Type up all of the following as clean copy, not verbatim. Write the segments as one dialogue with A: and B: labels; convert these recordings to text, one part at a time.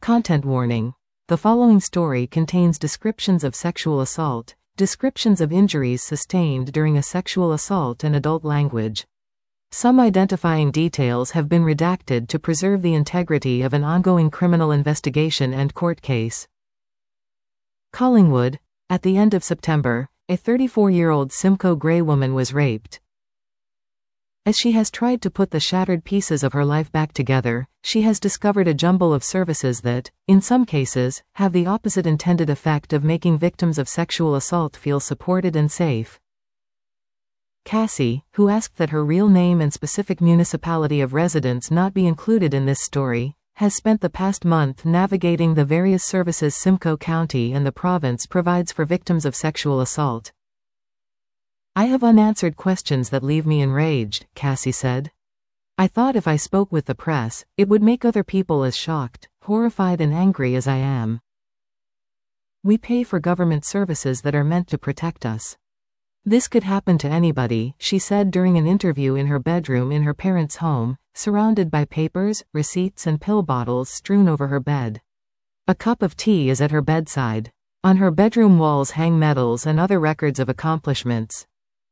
A: Content warning. The following story contains descriptions of sexual assault, descriptions of injuries sustained during a sexual assault, and adult language. Some identifying details have been redacted to preserve the integrity of an ongoing criminal investigation and court case. Collingwood. At the end of September, a 34-year-old Simcoe Grey woman was raped. As she has tried to put the shattered pieces of her life back together, she has discovered a jumble of services that, in some cases, have the opposite intended effect of making victims of sexual assault feel supported and safe. Cassie, who asked that her real name and specific municipality of residence not be included in this story, has spent the past month navigating the various services Simcoe County and the province provides for victims of sexual assault. "I have unanswered questions that leave me enraged," Cassie said. "I thought if I spoke with the press, it would make other people as shocked, horrified and angry as I am. We pay for government services that are meant to protect us. This could happen to anybody," she said during an interview in her bedroom in her parents' home, surrounded by papers, receipts and pill bottles strewn over her bed. A cup of tea is at her bedside. On her bedroom walls hang medals and other records of accomplishments.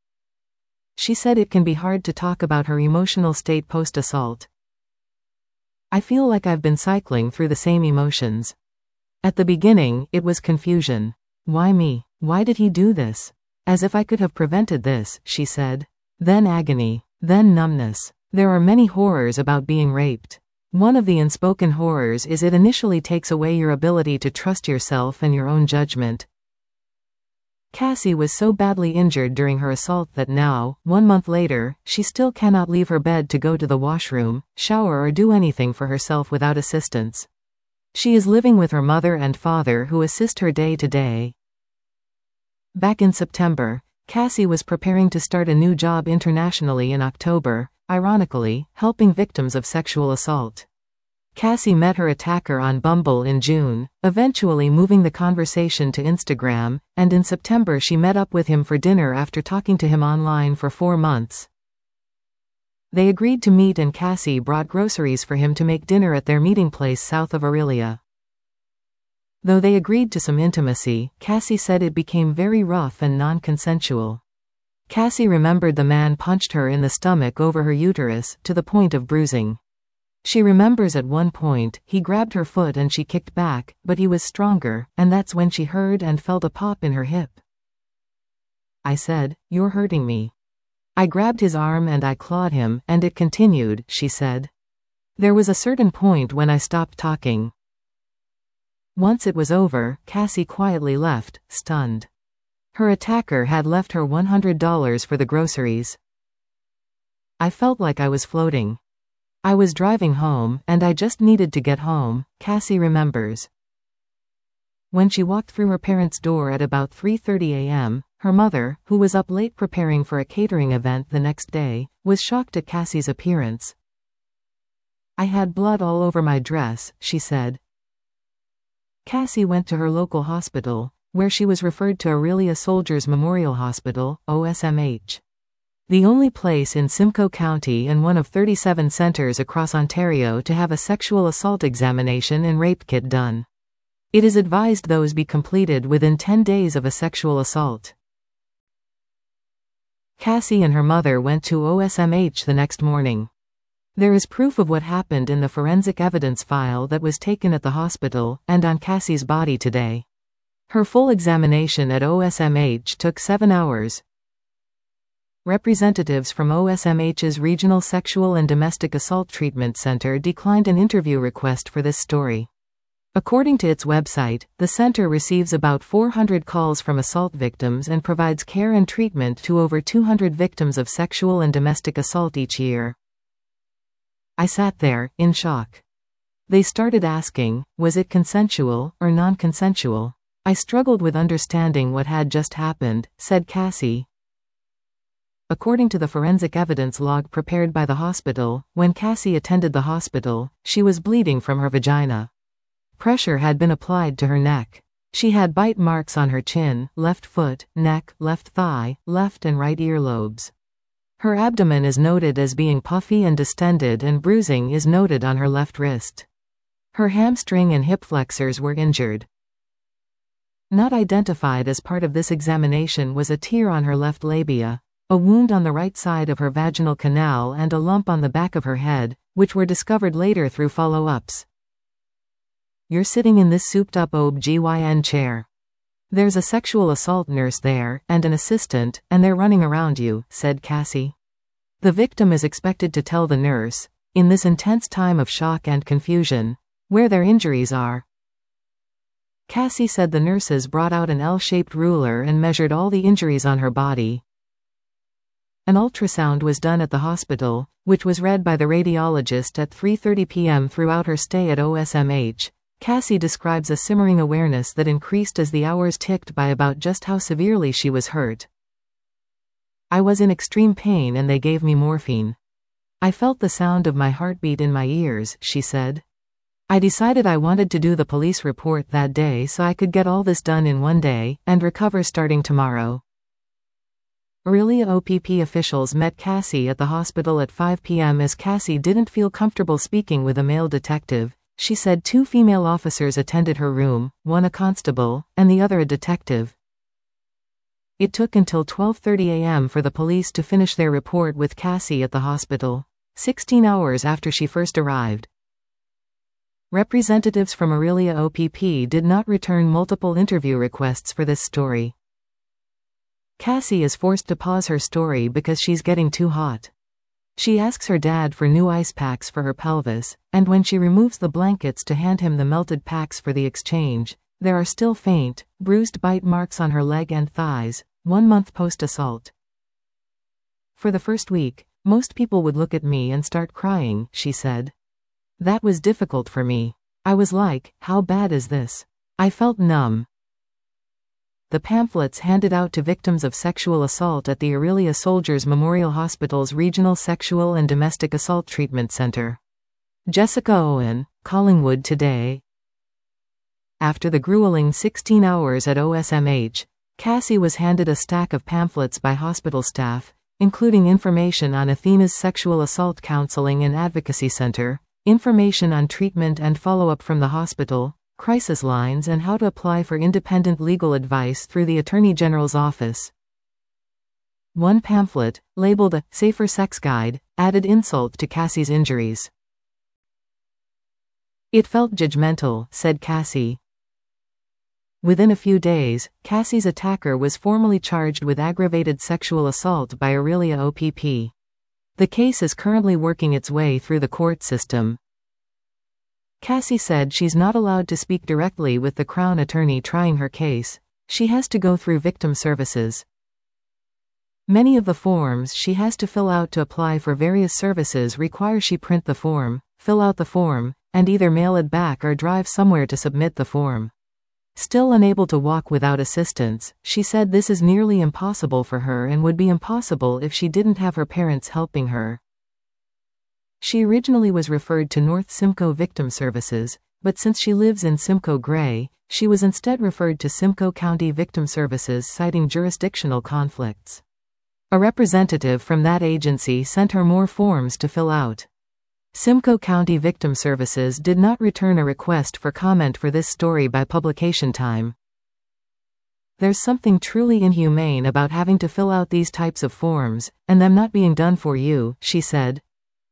A: She said it can be hard to talk about her emotional state post-assault. "I feel like I've been cycling through the same emotions. At the beginning, it was confusion. Why me? Why did he do this? As if I could have prevented this," she said. "Then agony. Then numbness. There are many horrors about being raped. One of the unspoken horrors is it initially takes away your ability to trust yourself and your own judgment." Cassie was so badly injured during her assault that now, 1 month later, she still cannot leave her bed to go to the washroom, shower or do anything for herself without assistance. She is living with her mother and father who assist her day to day. Back in September, Cassie was preparing to start a new job internationally in October, ironically, helping victims of sexual assault. Cassie met her attacker on Bumble in June, eventually moving the conversation to Instagram, and in September she met up with him for dinner after talking to him online for 4 months. They agreed to meet and Cassie brought groceries for him to make dinner at their meeting place south of Orillia. Though they agreed to some intimacy, Cassie said it became very rough and non-consensual. Cassie remembered the man punched her in the stomach over her uterus, to the point of bruising. She remembers at one point, he grabbed her foot and she kicked back, but he was stronger, and that's when she heard and felt a pop in her hip. "I said, 'You're hurting me.' I grabbed his arm and I clawed him, and it continued," she said. "There was a certain point when I stopped talking. Once it was over, Cassie quietly left, stunned. Her attacker had left her $100 for the groceries. I felt like I was floating. I was driving home, and I just needed to get home," Cassie remembers. When she walked through her parents' door at about 3:30 a.m., her mother, who was up late preparing for a catering event the next day, was shocked at Cassie's appearance. "I had blood all over my dress," she said. Cassie went to her local hospital, where she was referred to Orillia Soldiers Memorial Hospital, OSMH. The only place in Simcoe County and one of 37 centers across Ontario to have a sexual assault examination and rape kit done. It is advised those be completed within 10 days of a sexual assault. Cassie and her mother went to OSMH the next morning. There is proof of what happened in the forensic evidence file that was taken at the hospital, and on Cassie's body today. Her full examination at OSMH took 7 hours. Representatives from OSMH's Regional Sexual and Domestic Assault Treatment Center declined an interview request for this story. According to its website, the center receives about 400 calls from assault victims and provides care and treatment to over 200 victims of sexual and domestic assault each year. "I sat there, in shock. They started asking, was it consensual or non-consensual? I struggled with understanding what had just happened," said Cassie. According to the forensic evidence log prepared by the hospital, when Cassie attended the hospital, she was bleeding from her vagina. Pressure had been applied to her neck. She had bite marks on her chin, left foot, neck, left thigh, left and right earlobes. Her abdomen is noted as being puffy and distended, and bruising is noted on her left wrist. Her hamstring and hip flexors were injured. Not identified as part of this examination was a tear on her left labia, a wound on the right side of her vaginal canal and a lump on the back of her head, which were discovered later through follow-ups. You're sitting in this souped-up OB-GYN chair. There's a sexual assault nurse there, and an assistant, and they're running around you, said Cassie. The victim is expected to tell the nurse, in this intense time of shock and confusion, where their injuries are. Cassie said the nurses brought out an L-shaped ruler and measured all the injuries on her body. An ultrasound was done at the hospital, which was read by the radiologist at 3:30 p.m. Throughout her stay at OSMH, Cassie describes a simmering awareness that increased as the hours ticked by about just how severely she was hurt. I was in extreme pain and they gave me morphine. I felt the sound of my heartbeat in my ears, she said. I decided I wanted to do the police report that day so I could get all this done in one day, and recover starting tomorrow. Orillia OPP officials met Cassie at the hospital at 5 p.m. as Cassie didn't feel comfortable speaking with a male detective. She said 2 female officers attended her room, one a constable, and the other a detective. It took until 12:30 a.m. for the police to finish their report with Cassie at the hospital, 16 hours after she first arrived. Representatives from Orillia OPP did not return multiple interview requests for this story. Cassie is forced to pause her story because she's getting too hot. She asks her dad for new ice packs for her pelvis, and when she removes the blankets to hand him the melted packs for the exchange, there are still faint, bruised bite marks on her leg and thighs, 1 month post-assault. For the first week, most people would look at me and start crying, she said. That was difficult for me. I was like, how bad is this? I felt numb. The pamphlets handed out to victims of sexual assault at the Orillia Soldiers Memorial Hospital's Regional Sexual and Domestic Assault Treatment Center. Jessica Owen, Collingwood Today. After the grueling 16 hours at OSMH, Cassie was handed a stack of pamphlets by hospital staff, including information on Athena's Sexual Assault Counseling and Advocacy Center, information on treatment and follow-up from the hospital, crisis lines and how to apply for independent legal advice through the Attorney General's office. One pamphlet, labeled a Safer Sex Guide, added insult to Cassie's injuries. It felt judgmental, said Cassie. Within a few days, Cassie's attacker was formally charged with aggravated sexual assault by Orillia OPP. The case is currently working its way through the court system. Cassie said she's not allowed to speak directly with the Crown attorney trying her case. She has to go through victim services. Many of the forms she has to fill out to apply for various services require she print the form, fill out the form, and either mail it back or drive somewhere to submit the form. Still unable to walk without assistance, she said this is nearly impossible for her and would be impossible if she didn't have her parents helping her. She originally was referred to North Simcoe Victim Services, but since she lives in Simcoe Gray, she was instead referred to Simcoe County Victim Services, citing jurisdictional conflicts. A representative from that agency sent her more forms to fill out. Simcoe County Victim Services did not return a request for comment for this story by publication time. There's something truly inhumane about having to fill out these types of forms, and them not being done for you, she said.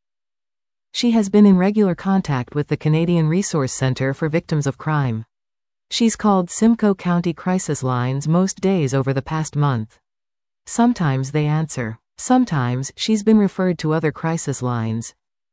A: She has been in regular contact with the Canadian Resource Centre for Victims of Crime. She's called Simcoe County Crisis Lines most days over the past month. Sometimes they answer. Sometimes she's been referred to other crisis lines.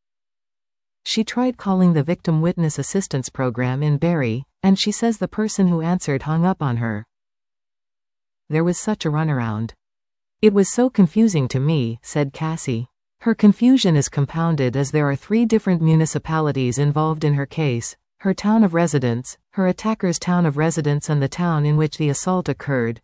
A: She tried calling the Victim Witness Assistance Program in Barrie, and she says the person who answered hung up on her. There was such a runaround. It was so confusing to me, said Cassie. Her confusion is compounded as there are 3 different municipalities involved in her case: her town of residence, her attacker's town of residence, and the town in which the assault occurred.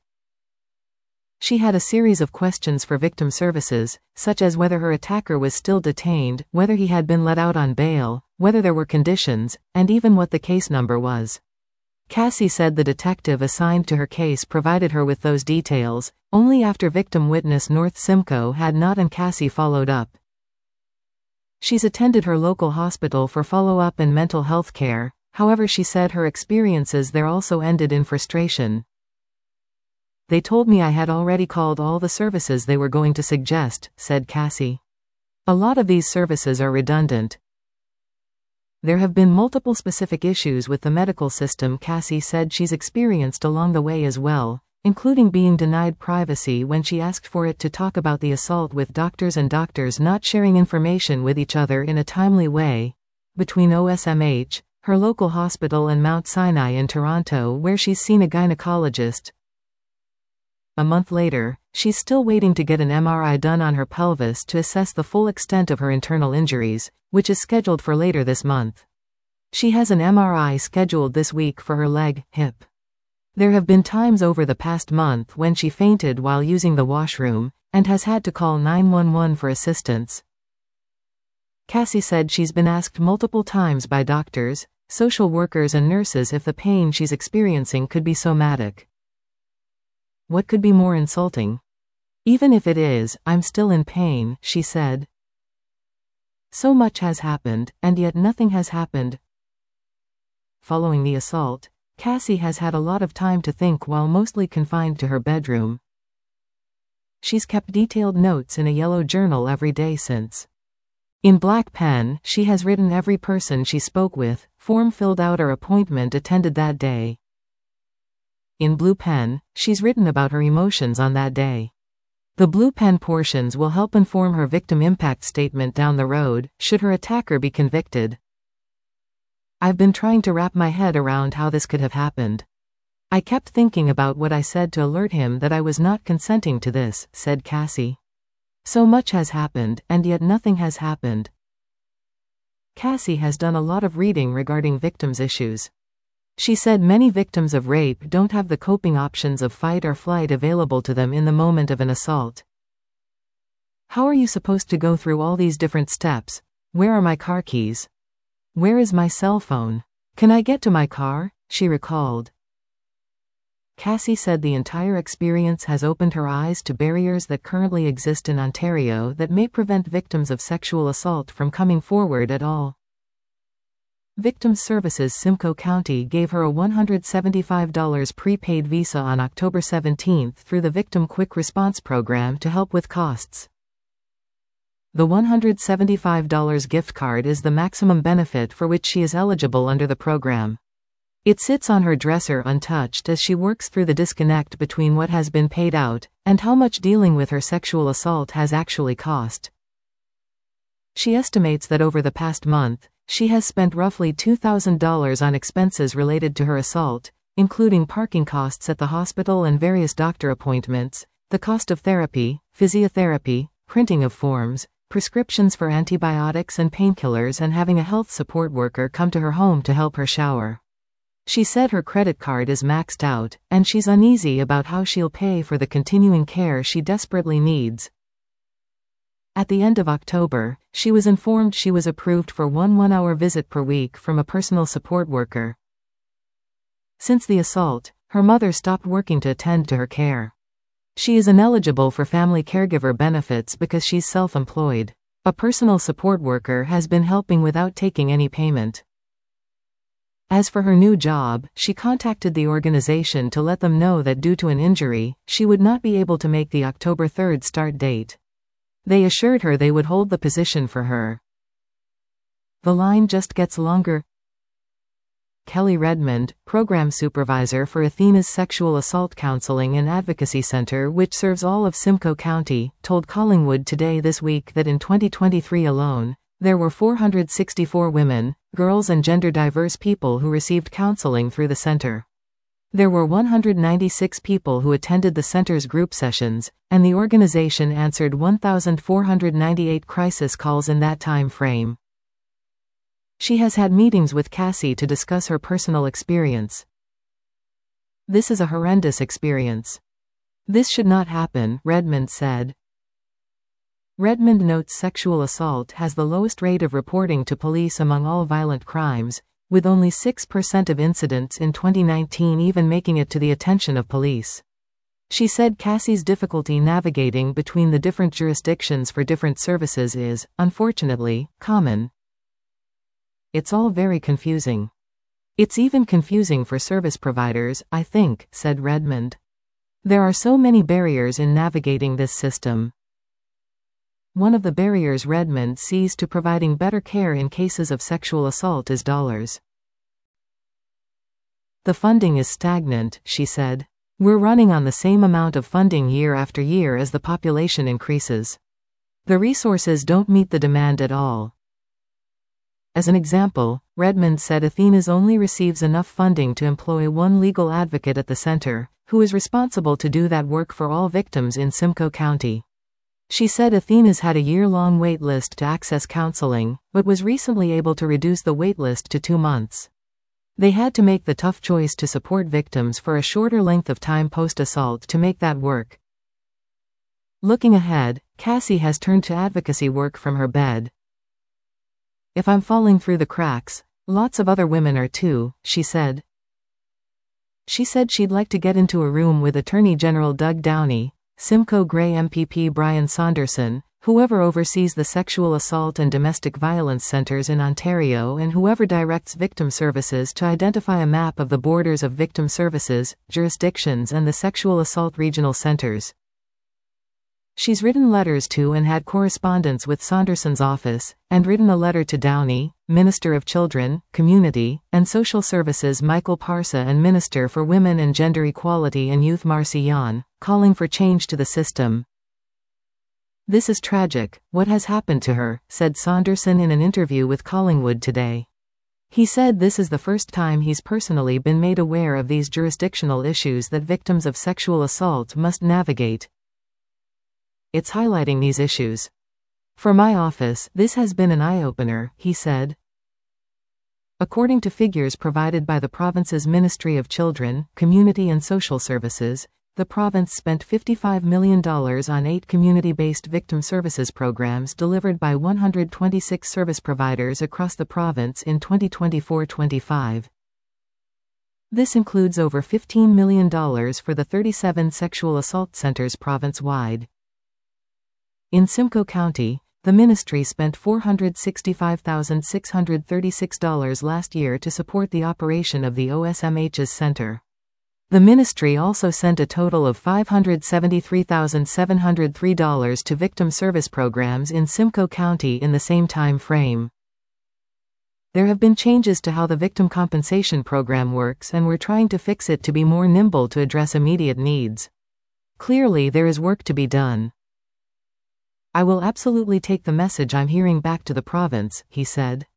A: She had a series of questions for victim services, such as whether her attacker was still detained, whether he had been let out on bail, whether there were conditions, and even what the case number was. Cassie said the detective assigned to her case provided her with those details, only after victim witness North Simcoe had not, and Cassie followed up. She's attended her local hospital for follow-up and mental health care, however she said her experiences there also ended in frustration. They told me I had already called all the services they were going to suggest, said Cassie. A lot of these services are redundant. There have been multiple specific issues with the medical system Cassie said she's experienced along the way as well, including being denied privacy when she asked for it to talk about the assault with doctors and doctors not sharing information with each other in a timely way. Between OSMH, her local hospital, and Mount Sinai in Toronto where she's seen a gynecologist. A month later, she's still waiting to get an MRI done on her pelvis to assess the full extent of her internal injuries, which is scheduled for later this month. She has an MRI scheduled this week for her leg, hip. There have been times over the past month when she fainted while using the washroom, and has had to call 911 for assistance. Cassie said she's been asked multiple times by doctors, social workers and nurses if the pain she's experiencing could be somatic. What could be more insulting? Even if it is, I'm still in pain, she said. So much has happened, and yet nothing has happened. Following the assault, Cassie has had a lot of time to think while mostly confined to her bedroom. She's kept detailed notes in a yellow journal every day since. In black pen, she has written every person she spoke with, form filled out or appointment attended that day. In blue pen, she's written about her emotions on that day. The blue pen portions will help inform her victim impact statement down the road, should her attacker be convicted. I've been trying to wrap my head around how this could have happened. I kept thinking about what I said to alert him that I was not consenting to this, said Cassie. So much has happened, and yet nothing has happened. Cassie has done a lot of reading regarding victims' issues. She said many victims of rape don't have the coping options of fight or flight available to them in the moment of an assault. How are you supposed to go through all these different steps? Where are my car keys? Where is my cell phone? Can I get to my car? She recalled. Cassie said the entire experience has opened her eyes to barriers that currently exist in Ontario that may prevent victims of sexual assault from coming forward at all. Victim Services Simcoe County gave her a $175 prepaid visa on October 17 through the Victim Quick Response Program to help with costs. The $175 gift card is the maximum benefit for which she is eligible under the program. It sits on her dresser untouched as she works through the disconnect between what has been paid out and how much dealing with her sexual assault has actually cost. She estimates that over the past month, she has spent roughly $2,000 on expenses related to her assault, including parking costs at the hospital and various doctor appointments, the cost of therapy, physiotherapy, printing of forms, prescriptions for antibiotics and painkillers, and having a health support worker come to her home to help her shower. She said her credit card is maxed out, and she's uneasy about how she'll pay for the continuing care she desperately needs. At the end of October, she was informed she was approved for one 1-hour visit per week from a personal support worker. Since the assault, her mother stopped working to attend to her care. She is ineligible for family caregiver benefits because she's self-employed. A personal support worker has been helping without taking any payment. As for her new job, she contacted the organization to let them know that due to an injury, she would not be able to make the October 3rd start date. They assured her they would hold the position for her. The line just gets longer. Kelly Redmond, program supervisor for Athena's Sexual Assault Counseling and Advocacy Center, which serves all of Simcoe County, told Collingwood Today this week that in 2023 alone, there were 464 women, girls and gender-diverse people who received counseling through the center. There were 196 people who attended the center's group sessions, and the organization answered 1,498 crisis calls in that time frame. She has had meetings with Cassie to discuss her personal experience. This is a horrendous experience. This should not happen, Redmond said. Redmond notes sexual assault has the lowest rate of reporting to police among all violent crimes, with only 6% of incidents in 2019 even making it to the attention of police. She said Cassie's difficulty navigating between the different jurisdictions for different services is, unfortunately, common. It's all very confusing. It's even confusing for service providers, I think, said Redmond. There are so many barriers in navigating this system. One of the barriers Redmond sees to providing better care in cases of sexual assault is dollars. The funding is stagnant, she said. We're running on the same amount of funding year after year as the population increases. The resources don't meet the demand at all. As an example, Redmond said Athena's only receives enough funding to employ one legal advocate at the center, who is responsible to do that work for all victims in Simcoe County. She said Athena's had a year-long wait list to access counseling, but was recently able to reduce the wait list to 2 months. They had to make the tough choice to support victims for a shorter length of time post-assault to make that work. Looking ahead, Cassie has turned to advocacy work from her bed. If I'm falling through the cracks, lots of other women are too, she said. She said she'd like to get into a room with Attorney General Doug Downey, Simcoe Grey MPP Brian Saunderson, whoever oversees the sexual assault and domestic violence centers in Ontario, and whoever directs victim services to identify a map of the borders of victim services, jurisdictions and the sexual assault regional centers. She's written letters to and had correspondence with Saunderson's office, and written a letter to Downey, Minister of Children, Community, and Social Services Michael Parsa and Minister for Women and Gender Equality and Youth Marcy Yan, calling for change to the system. This is tragic, what has happened to her, said Saunderson in an interview with Collingwood today. He said this is the first time he's personally been made aware of these jurisdictional issues that victims of sexual assault must navigate. It's highlighting these issues. For my office, this has been an eye-opener, he said. According to figures provided by the province's Ministry of Children, Community and Social Services, the province spent $55 million on 8 community-based victim services programs delivered by 126 service providers across the province in 2024-25. This includes over $15 million for the 37 sexual assault centers province-wide. In Simcoe County, the ministry spent $465,636 last year to support the operation of the OSMH's center. The ministry also sent a total of $573,703 to victim service programs in Simcoe County in the same time frame. There have been changes to how the victim compensation program works, and we're trying to fix it to be more nimble to address immediate needs. Clearly, there is work to be done. I will absolutely take the message I'm hearing back to the province, he said.